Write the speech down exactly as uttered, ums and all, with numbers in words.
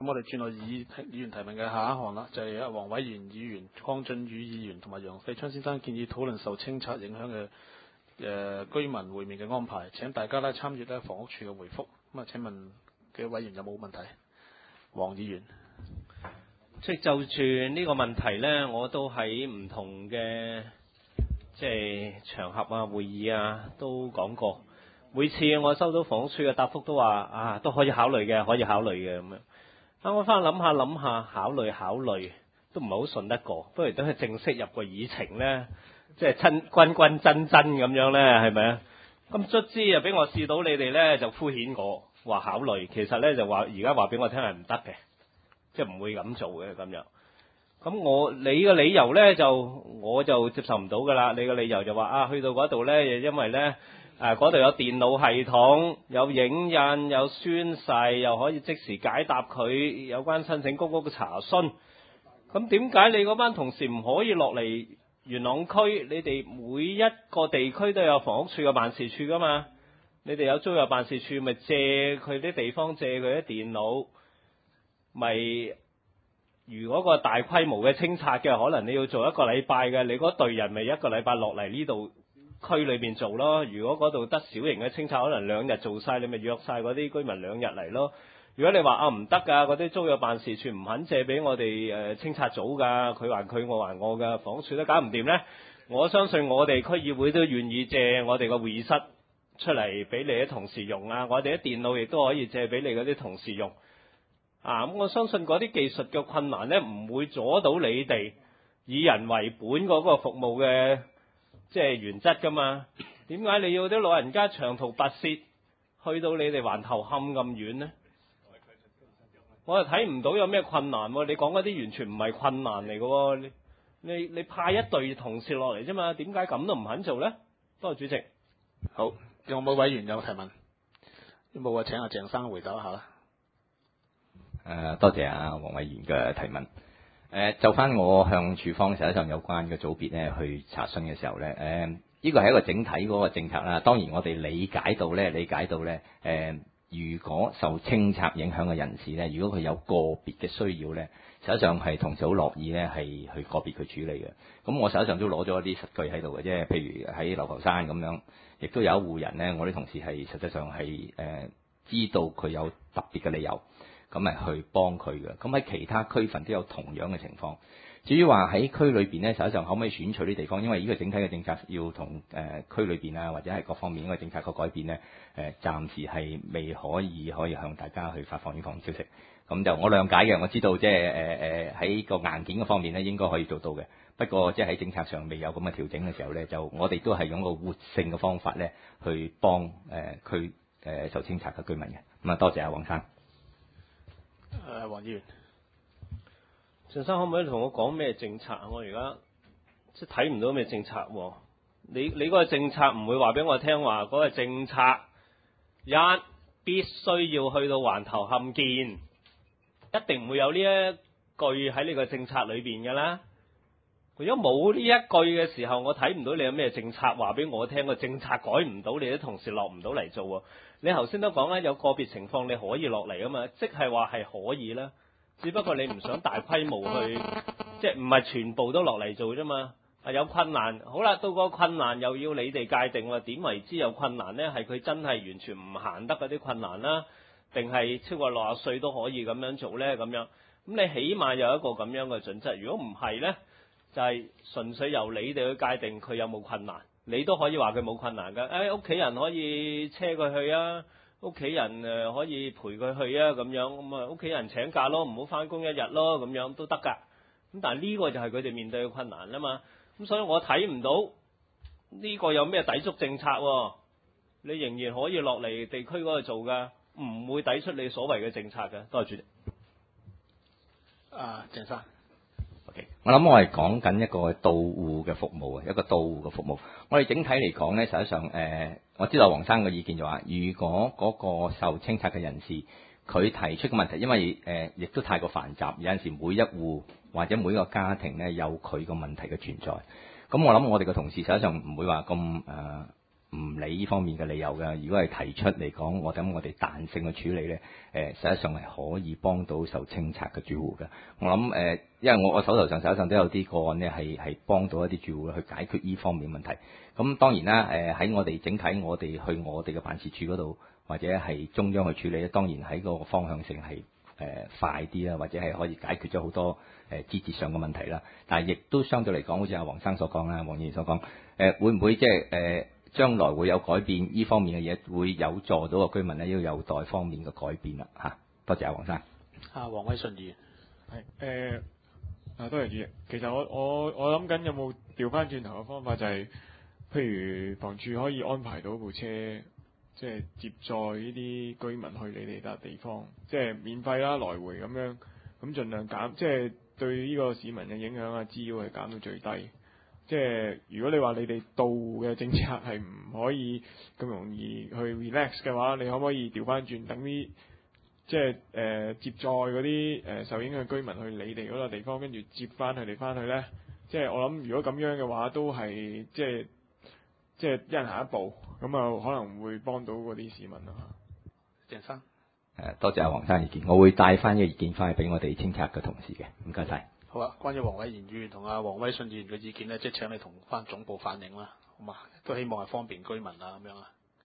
咁我哋轉落議議員提問嘅下一項啦，就係黃偉賢議員、鄺俊宇議員同埋楊世昌先生建議討論受清拆影響嘅誒、呃、居民會面嘅安排。請大家咧參與咧房屋署嘅回覆。咁啊，請問嘅委員有冇問題？黃議員， 即係就住呢個問題呢，我都喺唔同嘅即係場合啊、會議啊都講過。每次我收到房屋署嘅答覆都話啊，都可以考慮嘅，可以考慮嘅咁樣。啊，我翻去諗下諗下，考慮考慮都唔係好信得過。不如等佢正式入個議程呢，即係真君君真真咁樣呢，係咪啊？咁卒之又俾我試到你哋呢，就敷衍我話考慮，其實呢，就話而家話俾我聽係唔得嘅，即係唔會咁做嘅咁樣。咁我你嘅理由呢，就我就接受唔到噶啦。你嘅理由就話啊，去到嗰度呢，因為呢。誒嗰度有電腦系統，有影印，有宣誓，又可以即時解答佢有關申請公屋嘅查詢。咁點解你嗰班同事唔可以落嚟元朗區？你哋每一個地區都有房屋處嘅辦事處噶嘛？你哋有租有辦事處，咪借佢啲地方，借佢啲電腦，咪如果個大規模嘅清拆嘅，可能你要做一個禮拜嘅，你嗰隊人咪一個禮拜落嚟呢度區裏邊做咯。如果嗰度得小型嘅清拆，可能兩日做晒，你咪約晒嗰啲居民兩日嚟咯。如果你話啊唔得㗎，嗰啲租約辦事處唔肯借俾我哋誒清拆組㗎，佢還佢我還我㗎，房署都搞唔掂呢。我相信我哋區議會都願意借我哋個會議室出嚟俾你啲同事用啊，我哋啲電腦亦都可以借俾你嗰啲同事用啊。咁我相信嗰啲技術嘅困難呢，唔會阻到你哋以人為本嗰個服務嘅即係原則㗎嘛？點解你要啲老人家長途跋涉去到你哋環頭磡咁遠呢？我又睇唔到有咩困難喎。你講嗰啲完全唔係困難嚟嘅喎。你你你派一隊同事落嚟啫嘛？點解咁都唔肯做呢？多謝主席。 好，有冇委員有提問？有冇啊？請阿鄭生回答一下啦。 誒、呃，多謝阿黃偉賢嘅提問。誒、呃，就翻我向署方實際上有關嘅組別咧去查詢嘅時候咧，誒、呃，呢個係一個整體嗰個政策啦。當然我哋理解到咧，理解到咧，誒、呃，如果受清拆影響嘅人士咧，如果佢有個別嘅需要咧，實際上係同事好樂意咧係去個別去處理嘅。咁我實際上都攞咗一啲實據喺度嘅啫，譬如喺流浮山咁樣，亦都有一戶人咧，我啲同事係實際上係誒、呃、知道佢有特別嘅理由。咁咪去幫佢嘅，咁喺其他區份都有同樣嘅情況。至於話喺區裏邊呢，實際上可唔可以選取啲地方？因為呢個整體嘅政策要同誒、呃、區裏邊啊，或者係各方面嘅政策個改變呢，誒、呃、暫時係未可以可以向大家去發放呢方面消息。咁就我諒解嘅，我知道即係誒誒喺個硬件嘅方面呢應該可以做到嘅。不過即係喺政策上未有咁嘅調整嘅時候呢，就我哋都係用個活性嘅方法呢去幫誒、呃、區誒、呃、受清拆嘅居民嘅。咁啊，多謝阿黃生。 誒，黃議員， 陳生可唔可以同我講咩政策啊？我而家即係睇唔到咩政策喎。你你嗰個政策唔會話俾我聽話嗰個政策一必須要去到環頭磡見，一定唔會有呢一句喺你個政策裏邊㗎啦。如果冇呢一句嘅時候，我睇唔到你有咩政策話俾我聽，個政策改唔到，你啲同事落唔到嚟做喎。你頭先都講啦，有個別情況你可以落嚟啊嘛，即係話係可以啦，只不過你唔想大規模去，即係唔係全部都落嚟做啫嘛。啊，有困難，好啦，到個困難又要你哋界定喎，點為之有困難呢？係佢真係完全唔行得嗰啲困難啦，定係超過六十歲都可以咁樣做呢？咁樣，咁你起碼有一個咁樣嘅準則。如果唔係呢，就係純粹由你哋去界定佢有冇困難。你都可以話佢冇困難㗎，誒屋企人可以車佢去啊，屋企人誒可以陪佢去啊，咁樣咁啊屋企人請假咯，唔好返工一日咯，咁樣都得㗎。咁但係呢個就係佢哋面對嘅困難啦嘛。咁所以我睇唔到呢個有咩抵觸政策喎？你仍然可以落嚟地區嗰度做㗎，唔會抵觸你所謂嘅政策㗎。多謝主席。 啊，鄭生。 Okay. 我諗我係講緊一個到戶嘅服務啊，一個到戶嘅服務。我哋整體嚟講呢，實際上誒、呃，我知道黃生嘅意見就話，如果嗰個受清拆嘅人士佢提出嘅問題，因為誒亦、呃、都太過繁雜，有陣時每一戶或者每一個家庭呢有佢個問題嘅存在。咁我諗我哋嘅同事實際上唔會話咁誒唔理呢方面嘅理由嘅。如果係提出嚟講，我諗我哋彈性去處理咧，誒、呃、實際上係可以幫到受清拆嘅住戶嘅。我諗誒、呃，因為我我手頭上實際上都有啲個案咧，係係幫到一啲住戶去解決呢方面問題。咁當然啦，誒、呃、喺我哋整體我哋去我哋嘅辦事處嗰度，或者係中央去處理咧，當然喺嗰個方向性係誒、呃、快啲啦，或者係可以解決咗好多誒節節上嘅問題啦。但係亦都相對嚟講，好似阿黃生所講啦，黃議員所講，誒、呃、會唔會即係誒將來會有改變？呢方面嘅嘢會有助到個居民咧，要有待方面嘅改變啦嚇。多謝阿黃生。 啊，黃偉信議員。 係誒啊，多謝主席。其實我我我諗緊有冇調翻轉頭嘅方法，就係、是、譬如房署可以安排到部車，即係接載呢啲居民去你哋笪地方，即係免費啦，來回咁樣，咁盡量減，即係對呢個市民嘅影響啊，滋擾係減到最低。即係如果你話你哋道嘅政策係唔可以咁容易去 relax 嘅話，你可唔可以調翻轉，等啲即係誒、呃、接載嗰啲誒受影響居民去你哋嗰個地方，跟住接翻佢哋翻去咧？即係我諗，如果咁樣嘅話，都係即係即係一人行一步，咁啊可能會幫到嗰啲市民啊。 鄭生。 誒，多謝阿黃生意見，我會帶翻呢個意見翻去俾我哋清拆嘅同事嘅，唔該晒。 好啊，關於黃偉賢議員同阿黃偉信議員嘅意見咧，即係請你同翻總部反映啦，好嘛？都希望係方便居民啊咁樣啊。